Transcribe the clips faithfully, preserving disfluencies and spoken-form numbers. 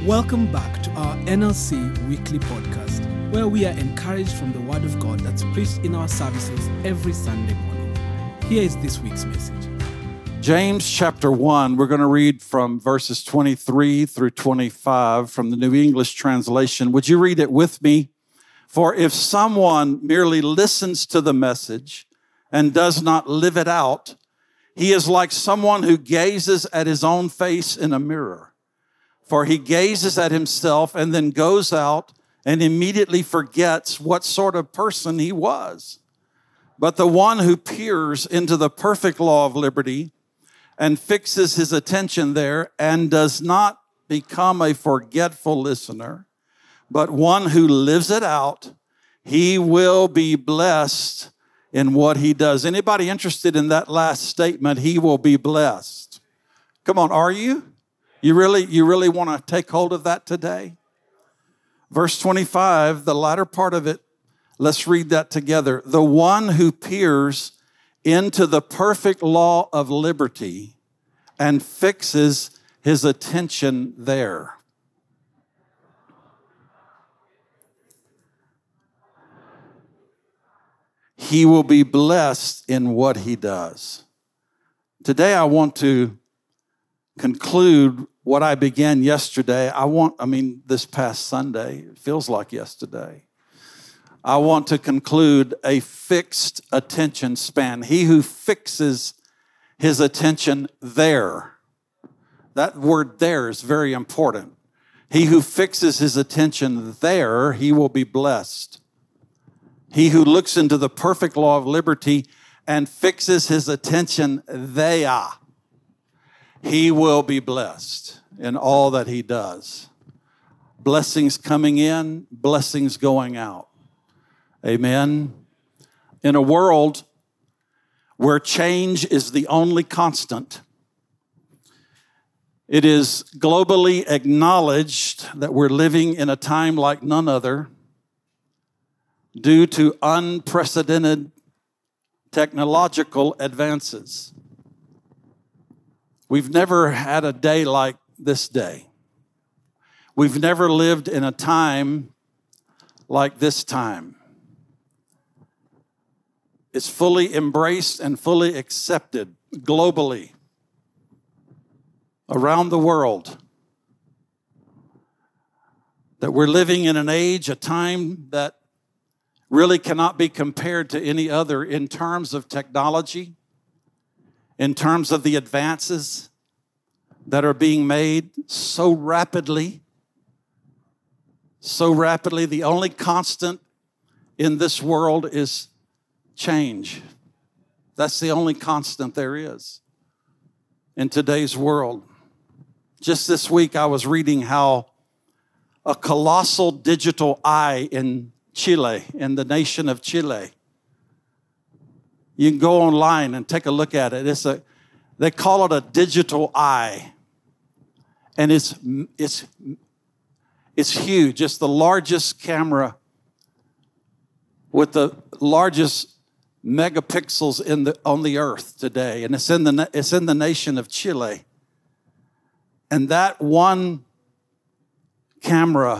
Welcome back to our N L C Weekly Podcast, where we are encouraged from the Word of God that's preached in our services every Sunday morning. Here is this week's message. James chapter one, we're going to read from verses twenty-three through twenty-five from the New English Translation. Would you read it with me? For if someone merely listens to the message and does not live it out, he is like someone who gazes at his own face in a mirror. For he gazes at himself and then goes out and immediately forgets what sort of person he was. But the one who peers into the perfect law of liberty and fixes his attention there and does not become a forgetful listener, but one who lives it out, he will be blessed in what he does. Anybody interested in that last statement? He will be blessed. Come on, are you? You really, you really want to take hold of that today? Verse twenty-five, the latter part of it, let's read that together. The one who peers into the perfect law of liberty and fixes his attention there. He will be blessed in what he does. Today I want to conclude what I began yesterday. I want, I mean, this past Sunday, it feels like yesterday. I want to conclude a fixed attention span. He who fixes his attention there. That word there is very important. He who fixes his attention there, he will be blessed. He who looks into the perfect law of liberty and fixes his attention there, he will be blessed in all that he does. Blessings coming in, blessings going out. Amen. In a world where change is the only constant, it is globally acknowledged that we're living in a time like none other due to unprecedented technological advances. We've never had a day like this day. We've never lived in a time like this time. It's fully embraced and fully accepted globally around the world that we're living in an age, a time that really cannot be compared to any other in terms of technology, in terms of the advances that are being made so rapidly, so rapidly. The only constant in this world is change. That's the only constant there is in today's world. Just this week, I was reading how a colossal digital eye in Chile, in the nation of Chile, you can go online and take a look at it. It's a, they call it a digital eye. And it's, it's, it's huge. It's the largest camera with the largest megapixels in the, on the earth today. And it's in the, it's in the nation of Chile. And that one camera,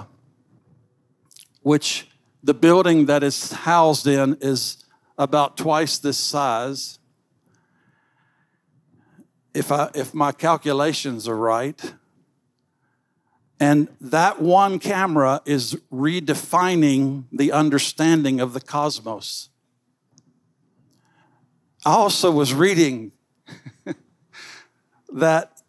which the building that it's housed in is about twice this size. If I, if my calculations are right. And that one camera is redefining the understanding of the cosmos. I also was reading that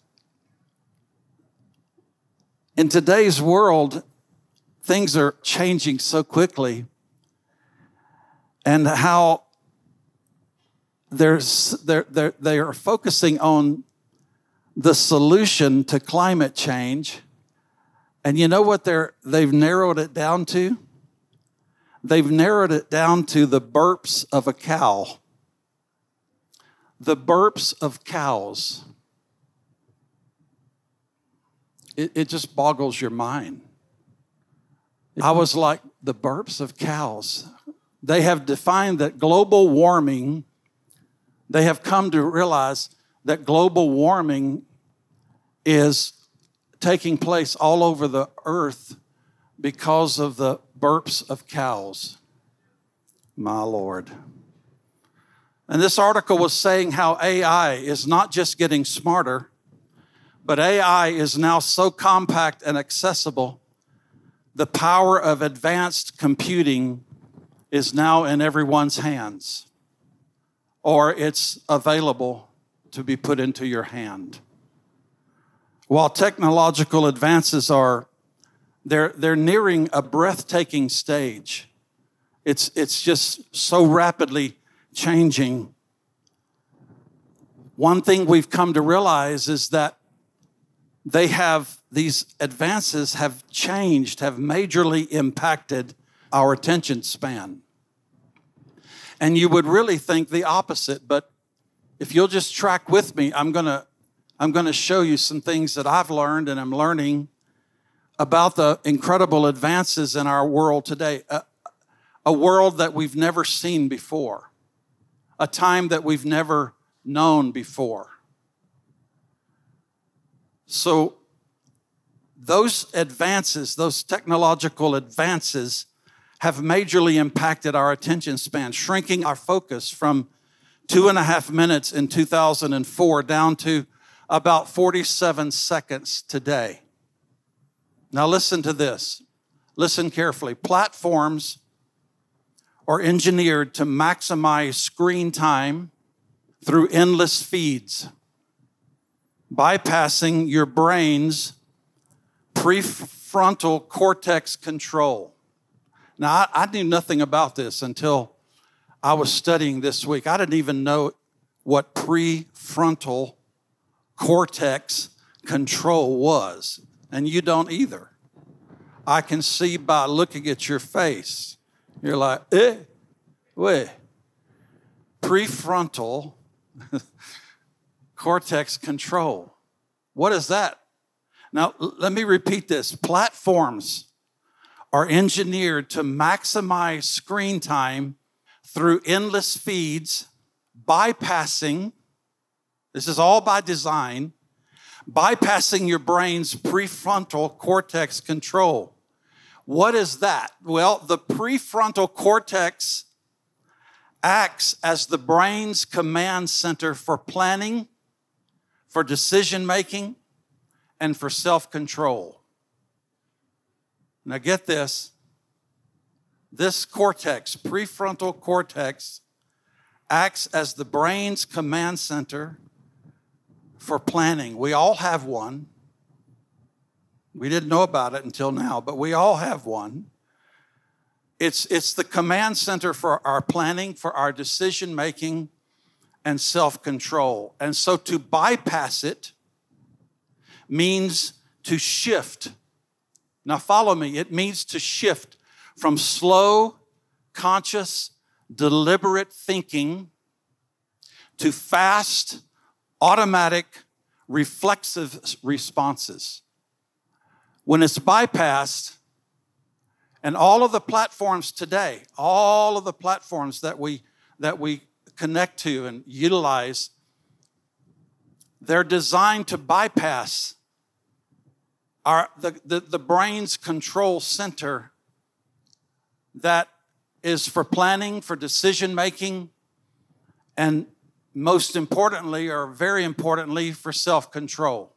in today's world, things are changing so quickly, and how there's, they're, they're, they are focusing on the solution to climate change. And you know what they're, they've narrowed it down to? They've narrowed it down to the burps of a cow. The burps of cows. It, it just boggles your mind. I was like, the burps of cows. They have defined that global warming, they have come to realize that global warming is taking place all over the earth because of the burps of cows. My Lord. And this article was saying how A I is not just getting smarter, but A I is now so compact and accessible. The power of advanced computing is now in everyone's hands, or it's available to be put into your hand. While technological advances are, they're, they're nearing a breathtaking stage. It's, it's just so rapidly changing. One thing we've come to realize is that they have, these advances have changed, have majorly impacted our attention span. And you would really think the opposite, but if you'll just track with me, I'm gonna, I'm gonna show you some things that I've learned and I'm learning about the incredible advances in our world today. A, a world that we've never seen before. A time that we've never known before. So those advances, those technological advances have majorly impacted our attention span, shrinking our focus from two and a half minutes in two thousand four down to about forty-seven seconds today. Now listen to this. Listen carefully. Platforms are engineered to maximize screen time through endless feeds, bypassing your brain's prefrontal cortex control. Now, I, I knew nothing about this until I was studying this week. I didn't even know what prefrontal cortex control was, and you don't either. I can see by looking at your face. You're like, eh, wait. Prefrontal cortex control. What is that? Now, let me repeat this. Platforms are engineered to maximize screen time through endless feeds, bypassing, this is all by design, bypassing your brain's prefrontal cortex control. What is that? Well, the prefrontal cortex acts as the brain's command center for planning, for decision-making, and for self-control. Now get this. This cortex, prefrontal cortex, acts as the brain's command center for planning. We all have one. We didn't know about it until now, but we all have one. It's, it's the command center for our planning, for our decision-making, and self-control. And so to bypass it means to shift. Now follow me. It means to shift from slow, conscious, deliberate thinking to fast, automatic, reflexive responses. When it's bypassed, and all of the platforms today, all of the platforms that we that we connect to and utilize, they're designed to bypass our the, the, the brain's control center that is for planning, for decision making, and most importantly, or very importantly, for self-control.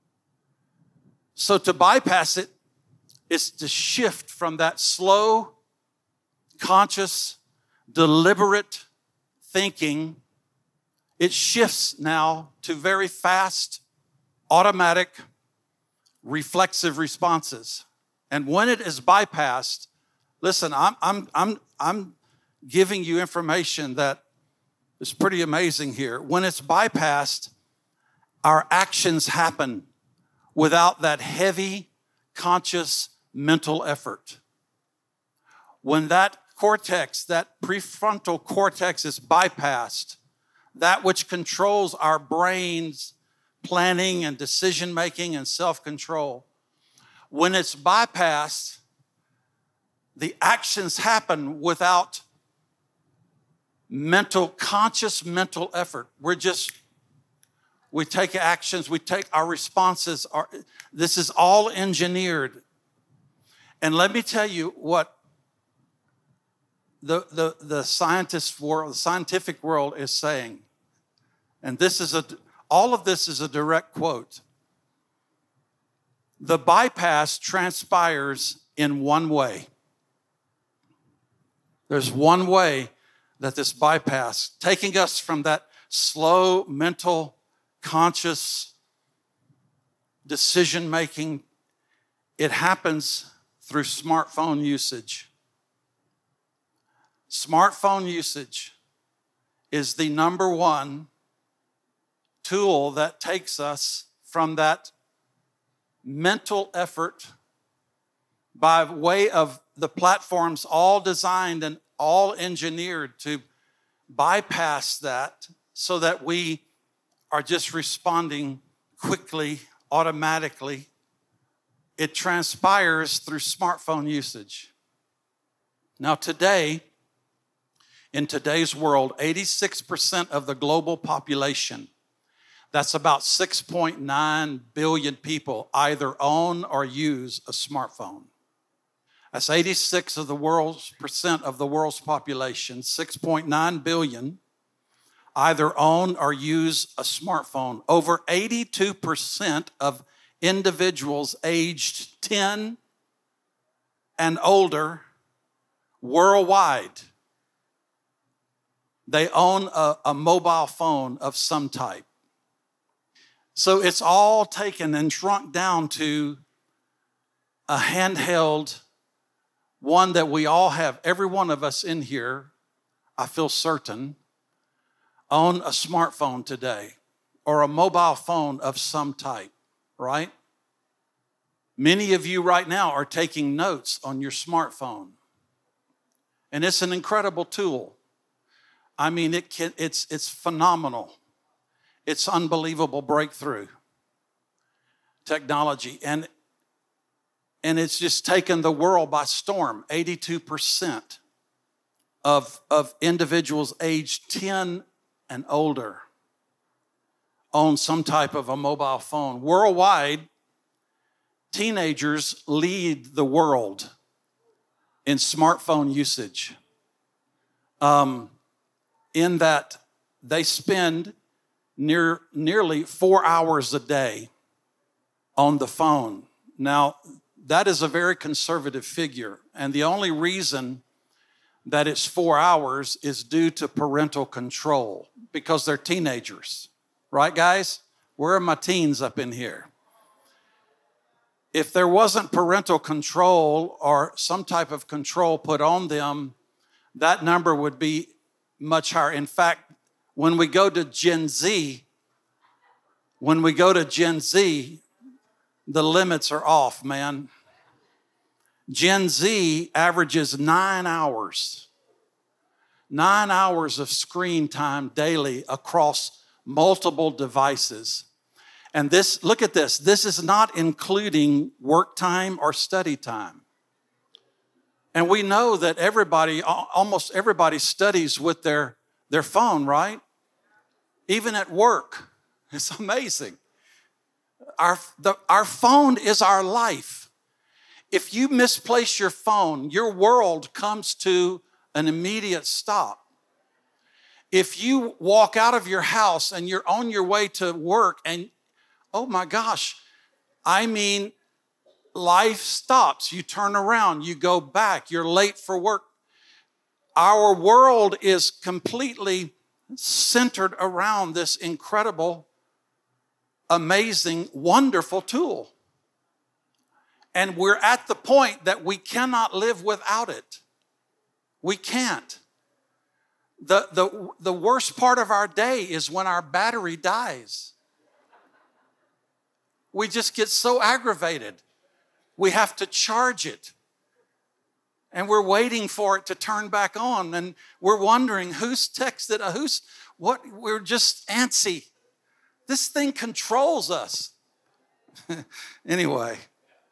So to bypass it is to shift from that slow, conscious, deliberate thinking. It shifts now to very fast, automatic, reflexive responses. And when it is bypassed, listen, I'm, I'm, I'm, I'm giving you information that is pretty amazing here. When it's bypassed, our actions happen without that heavy, conscious mental effort. When that cortex, that prefrontal cortex is bypassed, that which controls our brain's planning and decision-making and self-control, when it's bypassed, the actions happen without mental, conscious mental effort. We're just, We take actions, we take our responses. Are, this is all engineered. And let me tell you what the, the, the scientist world, the scientific world is saying. And this is a, all of this is a direct quote. The bypass transpires in one way. There's one way that this bypass, taking us from that slow, mental, conscious decision making, it happens through smartphone usage. Smartphone usage is the number one tool that takes us from that mental effort by way of the platforms all designed and all engineered to bypass that so that we are just responding quickly, automatically. It transpires through smartphone usage. Now today, in today's world, eighty-six percent of the global population, that's about six point nine billion people, either own or use a smartphone. That's eighty-six of the world's percent of the world's population, six point nine billion, either own or use a smartphone. Over eighty-two percent of individuals aged ten and older worldwide, they own a, a mobile phone of some type. So it's all taken and shrunk down to a handheld one that we all have. Every one of us in here, I feel certain, own a smartphone today or a mobile phone of some type, right? Many of you right now are taking notes on your smartphone. And it's an incredible tool. I mean, it can, it's, it's phenomenal. It's unbelievable breakthrough technology. And, and it's just taken the world by storm. eighty-two percent of, of individuals aged ten and older own some type of a mobile phone. Worldwide, teenagers lead the world in smartphone usage. Um, in that they spend near, nearly four hours a day on the phone. Now, that is a very conservative figure, and the only reason that it's four hours is due to parental control because they're teenagers. Right, guys? Where are my teens up in here? If there wasn't parental control or some type of control put on them, that number would be much higher. In fact, when we go to Gen Z, when we go to Gen Z, the limits are off, man. Gen Z averages nine hours. Nine hours of screen time daily across multiple devices. And this, look at this, this is not including work time or study time. And we know that everybody, almost everybody studies with their, their phone, right? Even at work. It's amazing. Our, the, our phone is our life. If you misplace your phone, your world comes to an immediate stop. If you walk out of your house and you're on your way to work and, oh my gosh, I mean, life stops. You turn around, you go back, you're late for work. Our world is completely centered around this incredible, amazing, wonderful tool. And we're at the point that we cannot live without it. We can't. The, the, the worst part of our day is when our battery dies. We just get so aggravated. We have to charge it. And we're waiting for it to turn back on. And we're wondering who's texted, uh, who's, what, we're just antsy. This thing controls us. Anyway.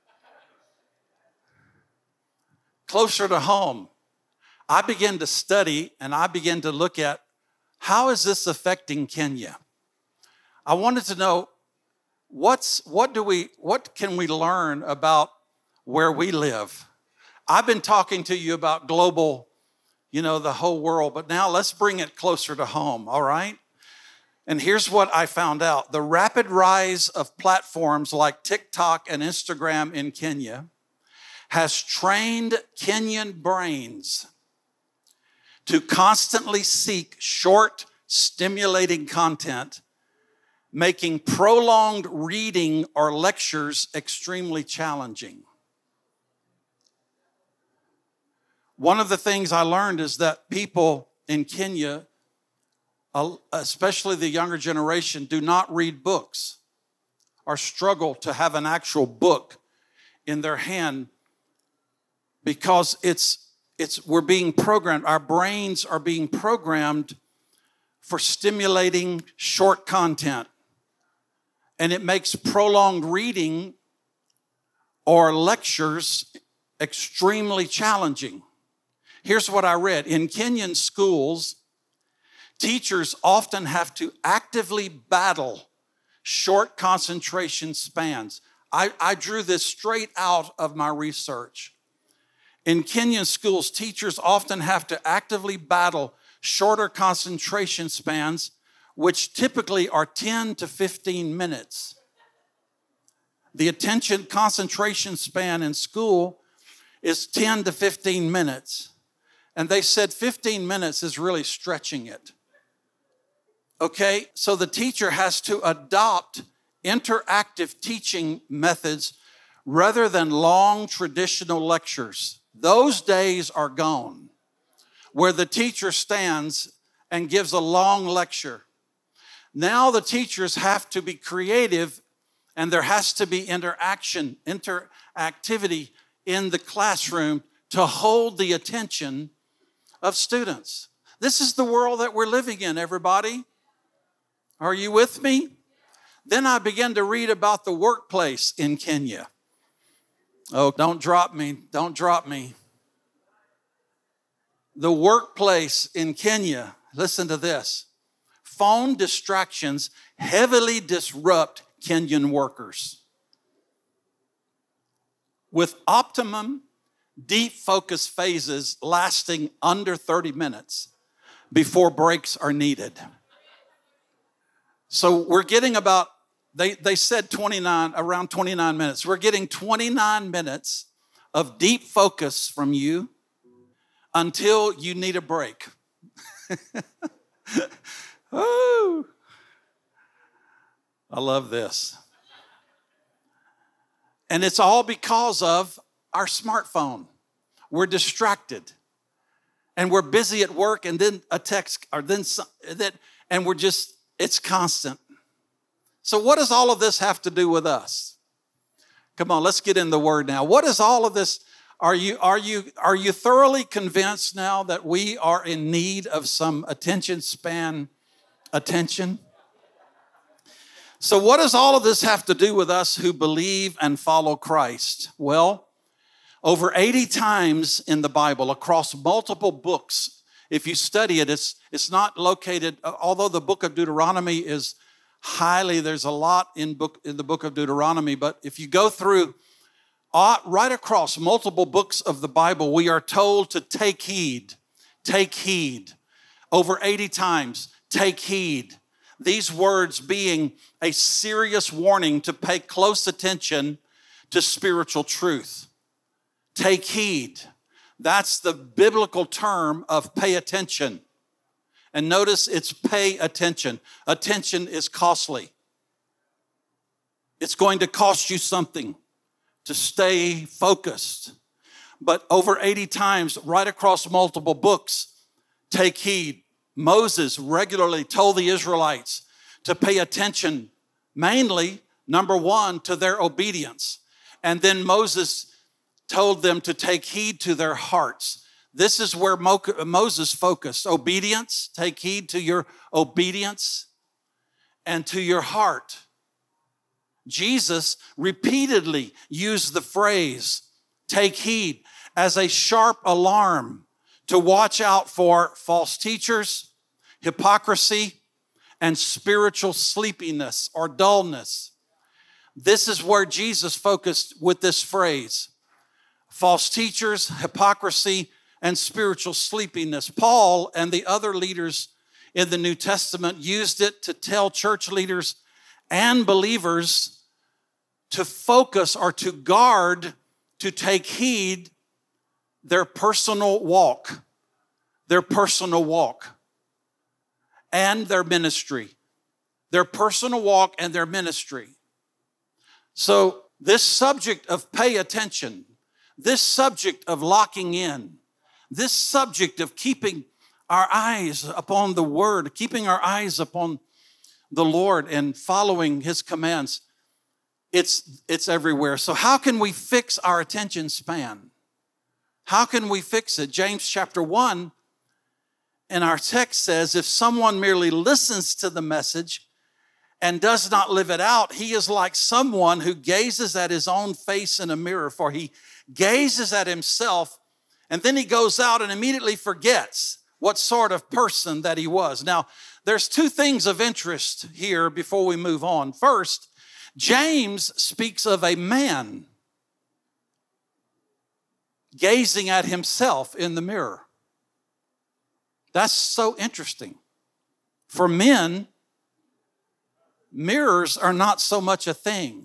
Closer to home, I began to study and I began to look at how is this affecting Kenya? I wanted to know what's what do we what can we learn about where we live? I've been talking to you about global, you know, the whole world, but now let's bring it closer to home, all right? And here's what I found out. The rapid rise of platforms like TikTok and Instagram in Kenya has trained Kenyan brains to constantly seek short, stimulating content, making prolonged reading or lectures extremely challenging. One of the things I learned is that people in Kenya, especially the younger generation, do not read books or struggle to have an actual book in their hand because it's it's we're being programmed, our brains are being programmed for stimulating short content. And it makes prolonged reading or lectures extremely challenging. Here's what I read. In Kenyan schools, teachers often have to actively battle short concentration spans. I, I drew this straight out of my research. In Kenyan schools, teachers often have to actively battle shorter concentration spans, which typically are ten to fifteen minutes. The attention concentration span in school is ten to fifteen minutes. And they said fifteen minutes is really stretching it. Okay, so the teacher has to adopt interactive teaching methods rather than long traditional lectures. Those days are gone, where the teacher stands and gives a long lecture. Now the teachers have to be creative, and there has to be interaction, interactivity in the classroom to hold the attention of students. This is the world that we're living in, everybody. Are you with me? Then I began to read about the workplace in Kenya. Oh, don't drop me, don't drop me. The workplace in Kenya, listen to this. Phone distractions heavily disrupt Kenyan workers. With optimum deep focus phases lasting under thirty minutes before breaks are needed. So we're getting about, they, they said twenty-nine, around twenty-nine minutes. We're getting twenty-nine minutes of deep focus from you until you need a break. Oh, I love this. And it's all because of our smartphone. We're distracted. And we're busy at work, and then a text, or then some, that, and we're just, it's constant. So what does all of this have to do with us? Come on, let's get in the Word now. What is all of this? Are you, are you, are you thoroughly convinced now that we are in need of some attention span attention? So what does all of this have to do with us who believe and follow Christ? Well, over eighty times in the Bible, across multiple books, if you study it, it's, it's not located, although the book of Deuteronomy is highly, there's a lot in, book, in the book of Deuteronomy, but if you go through uh, right across multiple books of the Bible, we are told to take heed, take heed. Over eighty times, take heed. These words being a serious warning to pay close attention to spiritual truth. Take heed. That's the biblical term of pay attention. And notice it's pay attention. Attention is costly. It's going to cost you something to stay focused. But over eighty times, right across multiple books, take heed. Moses regularly told the Israelites to pay attention, mainly, number one, to their obedience. And then Moses told them to take heed to their hearts. This is where Mo- Moses focused. Obedience, take heed to your obedience and to your heart. Jesus repeatedly used the phrase, take heed, as a sharp alarm to watch out for false teachers, hypocrisy, and spiritual sleepiness or dullness. This is where Jesus focused with this phrase. False teachers, hypocrisy, and spiritual sleepiness. Paul and the other leaders in the New Testament used it to tell church leaders and believers to focus or to guard, to take heed their personal walk, their personal walk and their ministry, their personal walk and their ministry. So this subject of pay attention, this subject of locking in, this subject of keeping our eyes upon the Word, keeping our eyes upon the Lord and following His commands, it's, it's everywhere. So how can we fix our attention span? How can we fix it? James chapter one in our text says, if someone merely listens to the message and does not live it out, he is like someone who gazes at his own face in a mirror, for he gazes at himself and then he goes out and immediately forgets what sort of person that he was. Now, there's two things of interest here before we move on. First, James speaks of a man gazing at himself in the mirror. That's so interesting. For men, mirrors are not so much a thing.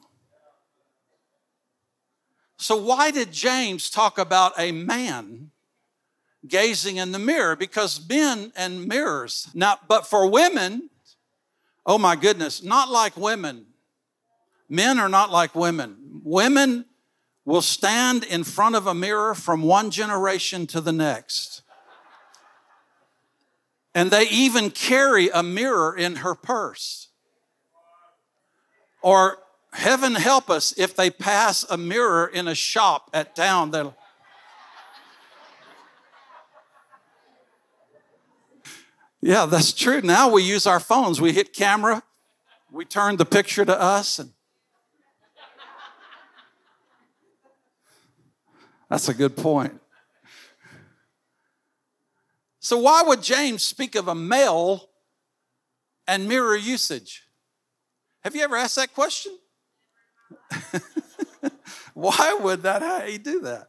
So why did James talk about a man gazing in the mirror? Because men and mirrors. Now, but for women, oh my goodness, not like women. Men are not like women. Women will stand in front of a mirror from one generation to the next. And they even carry a mirror in her purse. Or heaven help us if they pass a mirror in a shop at town. They'll... Yeah, that's true. Now we use our phones. We hit camera. We turn the picture to us. And that's a good point. So why would James speak of a male and mirror usage? Have you ever asked that question? Why would that, how he do that?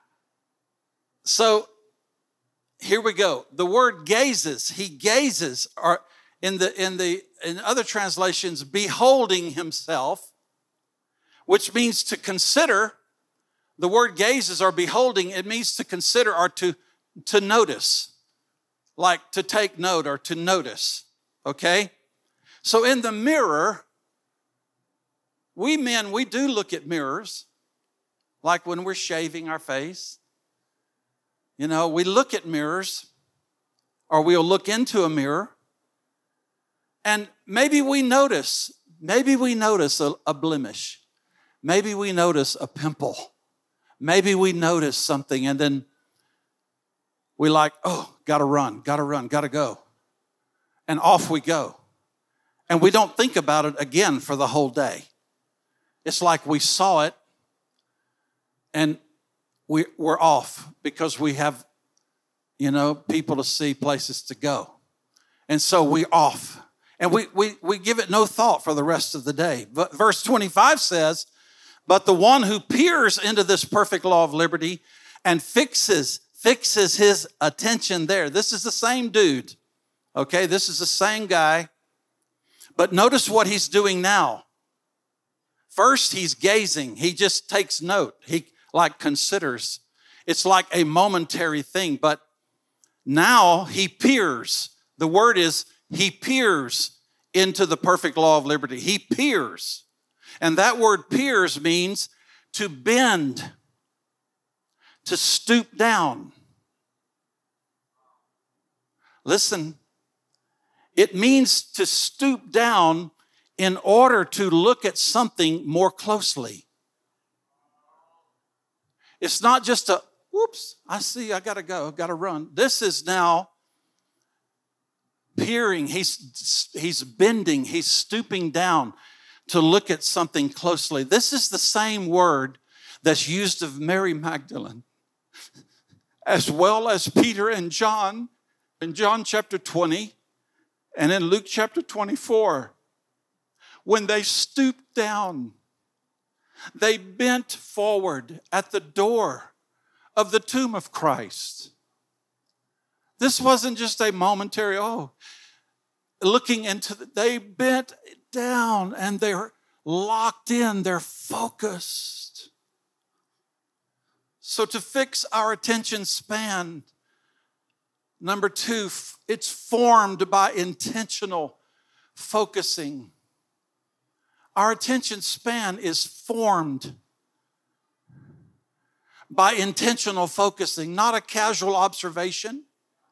So here we go. The word gazes, he gazes, or in the in the in other translations, beholding himself, which means to consider. The word gazes or beholding, it means to consider or to, to notice, like to take note or to notice, okay? So in the mirror, we men, we do look at mirrors, like when we're shaving our face. You know, we look at mirrors, or we'll look into a mirror, and maybe we notice, maybe we notice a, a blemish. Maybe we notice a pimple. Maybe we notice something, and then we like, oh, gotta run, gotta run, gotta go. And off we go. And we don't think about it again for the whole day. It's like we saw it, and we, we're off because we have, you know, people to see, places to go. And so we're off. And we, we, we give it no thought for the rest of the day. But verse twenty-five says, but the one who peers into this perfect law of liberty and fixes, fixes his attention there. This is the same dude, okay? This is the same guy. But notice what he's doing now. First, he's gazing. He just takes note. He like considers. It's like a momentary thing. But now he peers. The word is he peers into the perfect law of liberty. He peers. And that word peers means to bend, to stoop down. Listen, it means to stoop down in order to look at something more closely. It's not just a, whoops, I see, I gotta go, I gotta run. This is now peering, he's, he's bending, he's stooping down to look at something closely. This is the same word that's used of Mary Magdalene, as well as Peter and John. In John chapter twenty, And in Luke chapter twenty-four, when they stooped down, they bent forward at the door of the tomb of Christ. This wasn't just a momentary, oh, looking into the, they bent down and they're locked in, they're focused. So to fix our attention span, number two, it's formed by intentional focusing. Our attention span is formed by intentional focusing, not a casual observation,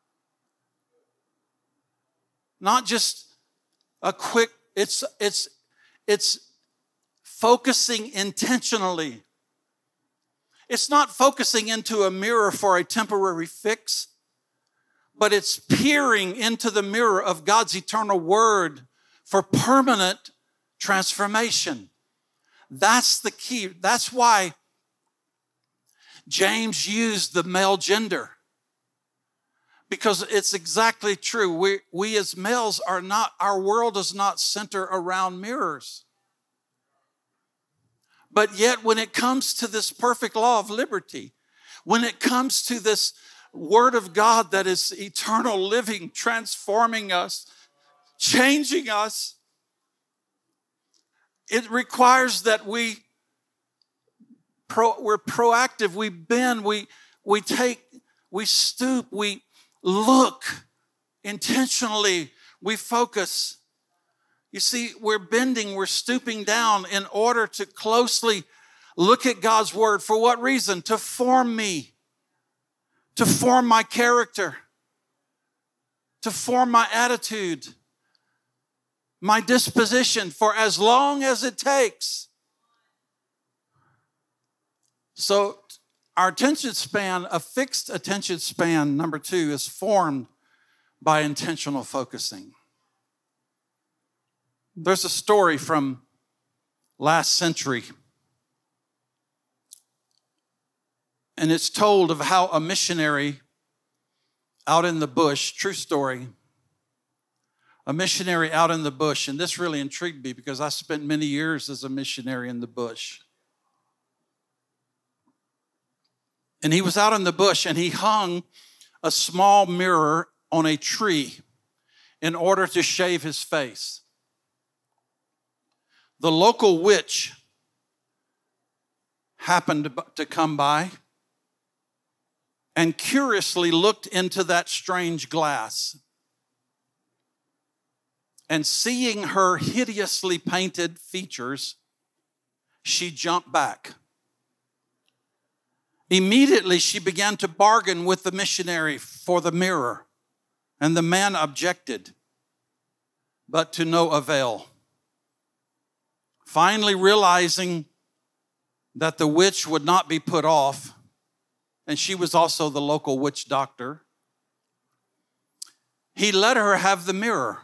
not just a quick, it's, it's, it's focusing intentionally. It's not focusing into a mirror for a temporary fix, but it's peering into the mirror of God's eternal word for permanent transformation. That's the key. That's why James used the male gender. Because it's exactly true. We, we as males are not, our world does not center around mirrors. But yet when it comes to this perfect law of liberty, when it comes to this word of God that is eternal living, transforming us, changing us, it requires that we, pro, we're proactive, we bend, we, we take, we stoop, we look intentionally, we focus. You see, we're bending, we're stooping down in order to closely look at God's word. For what reason? To form me, to form my character, to form my attitude, my disposition for as long as it takes. So our attention span, a fixed attention span, number two, is formed by intentional focusing. There's a story from last century, and it's told of how a missionary out in the bush, true story, a missionary out in the bush, and this really intrigued me because I spent many years as a missionary in the bush. And he was out in the bush and he hung a small mirror on a tree in order to shave his face. The local witch happened to come by and curiously looked into that strange glass. And seeing her hideously painted features, she jumped back. Immediately, she began to bargain with the missionary for the mirror, and the man objected, but to no avail. Finally, realizing that the witch would not be put off, and she was also the local witch doctor, he let her have the mirror.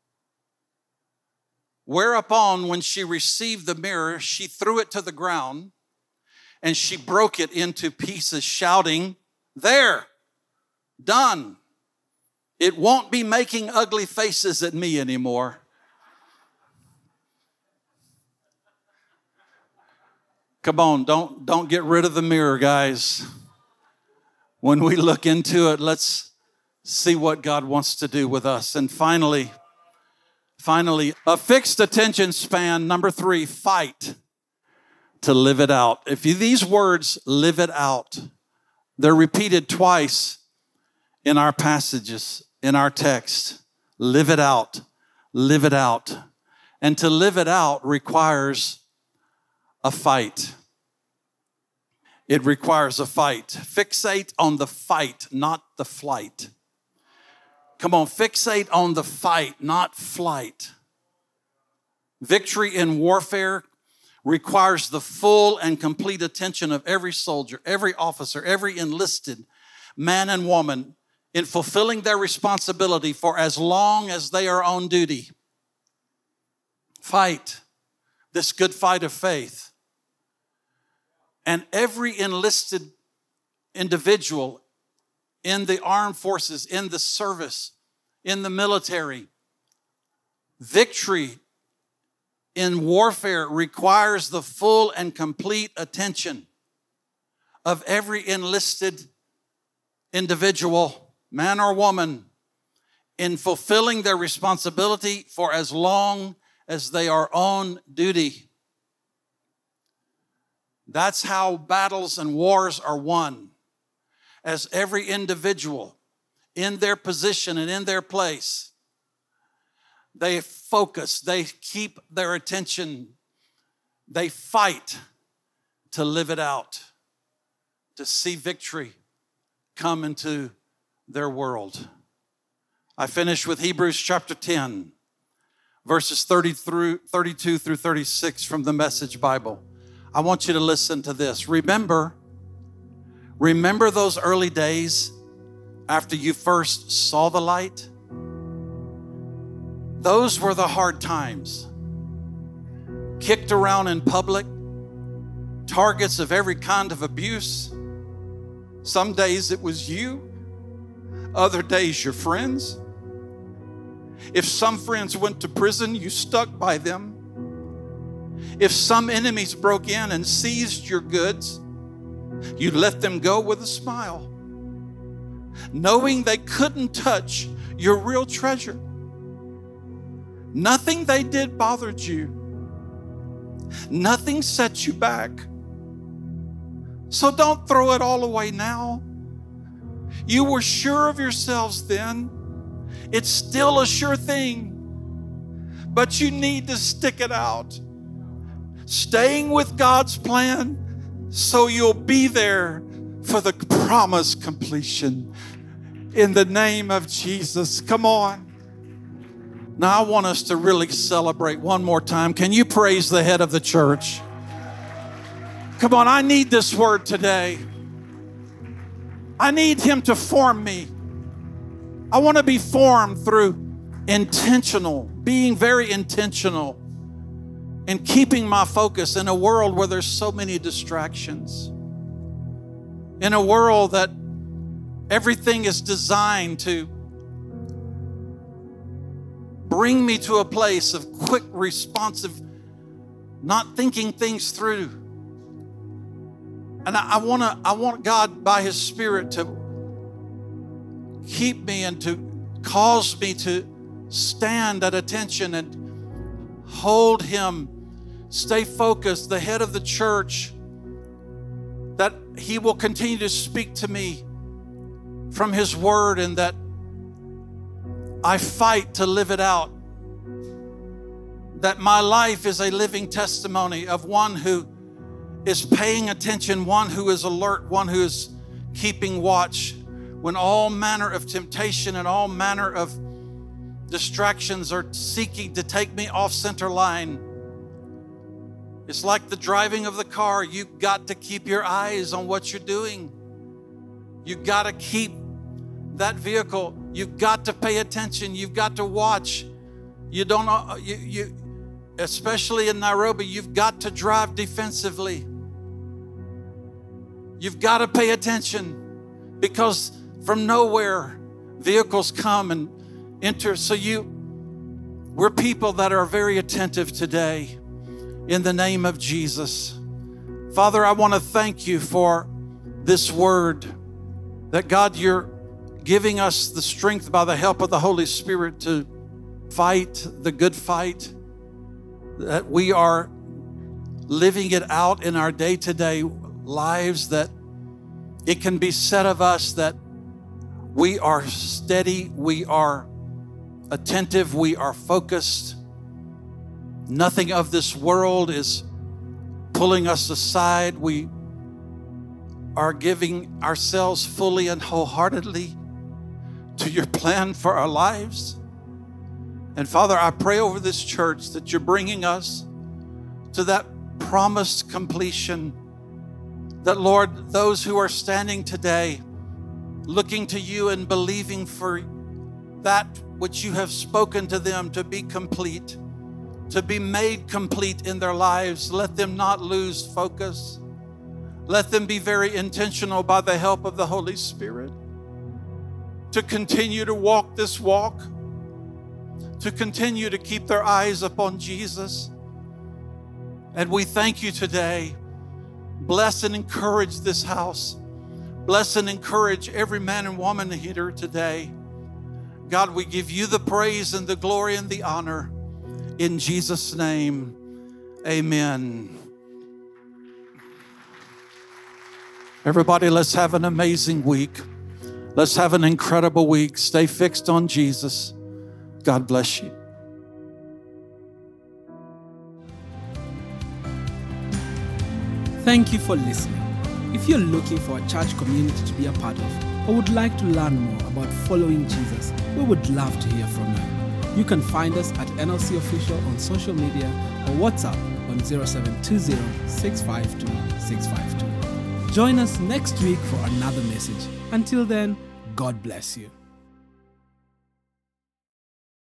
Whereupon, when she received the mirror, she threw it to the ground, and she broke it into pieces, shouting, "There, done. It won't be making ugly faces at me anymore." Come on, don't, don't get rid of the mirror, guys. When we look into it, let's see what God wants to do with us. And finally, finally, a fixed attention span, number three, fight to live it out. If you, these words, live it out, they're repeated twice in our passages, in our text. Live it out, live it out. And to live it out requires a fight. It requires a fight. Fixate on the fight, not the flight. Come on, fixate on the fight, not flight. Victory in warfare requires the full and complete attention of every soldier, every officer, every enlisted man and woman in fulfilling their responsibility for as long as they are on duty. Fight this good fight of faith. And every enlisted individual in the armed forces, in the service, in the military, Victory in warfare requires the full and complete attention of every enlisted individual, man or woman, in fulfilling their responsibility for as long as they are on duty. That's how battles and wars are won. As every individual in their position and in their place, they focus, they keep their attention, they fight to live it out, to see victory come into their world. I finish with Hebrews chapter ten, verses thirty through thirty-two through thirty-six from the Message Bible. I want you to listen to this. Remember, remember those early days after you first saw the light? Those were the hard times. Kicked around in public, targets of every kind of abuse. Some days it was you, other days your friends. If some friends went to prison, you stuck by them. If some enemies broke in and seized your goods, you let them go with a smile, knowing they couldn't touch your real treasure. Nothing they did bothered you. Nothing set you back. So don't throw it all away now. You were sure of yourselves then. It's still a sure thing, but you need to stick it out. Staying with God's plan so you'll be there for the promised completion. In the name of Jesus, come on. Now I want us to really celebrate one more time. Can you praise the head of the church? Come on, I need this word today. I need him to form me. I want to be formed through intentional, being very intentional, and keeping my focus in a world where there's so many distractions. In a world that everything is designed to bring me to a place of quick, responsive, not thinking things through. And I, I want to, I want God by His Spirit to keep me and to cause me to stand at attention and hold Him, stay focused, the head of the church, that He will continue to speak to me from His Word, and that I fight to live it out. That my life is a living testimony of one who is paying attention, one who is alert, one who is keeping watch when all manner of temptation and all manner of distractions are seeking to take me off center line. It's like the driving of the car. You've got to keep your eyes on what you're doing. You've got to keep that vehicle. You've got to pay attention. You've got to watch. You don't know, you, you, especially in Nairobi, you've got to drive defensively. You've got to pay attention, because from nowhere, vehicles come and enter. So you, we're people that are very attentive today in the name of Jesus. Father, I want to thank you for this word, that God, you're giving us the strength by the help of the Holy Spirit to fight the good fight, that we are living it out in our day-to-day lives, that it can be said of us that we are steady, we are attentive, we are focused. Nothing of this world is pulling us aside. We are giving ourselves fully and wholeheartedly to your plan for our lives. And Father, I pray over this church that you're bringing us to that promised completion. That, Lord, those who are standing today looking to you and believing for that which you have spoken to them to be complete, to be made complete in their lives, let them not lose focus. Let them be very intentional by the help of the Holy Spirit to continue to walk this walk, to continue to keep their eyes upon Jesus. And we thank you today. Bless and encourage this house. Bless and encourage every man and woman here today. God, we give you the praise and the glory and the honor. In Jesus' name, amen. Everybody, let's have an amazing week. Let's have an incredible week. Stay fixed on Jesus. God bless you. Thank you for listening. If you're looking for a church community to be a part of or would like to learn more about following Jesus, we would love to hear from you. You can find us at N L C Official on social media or WhatsApp on zero seven two zero, six five two, six five two. Join us next week for another message. Until then, God bless you.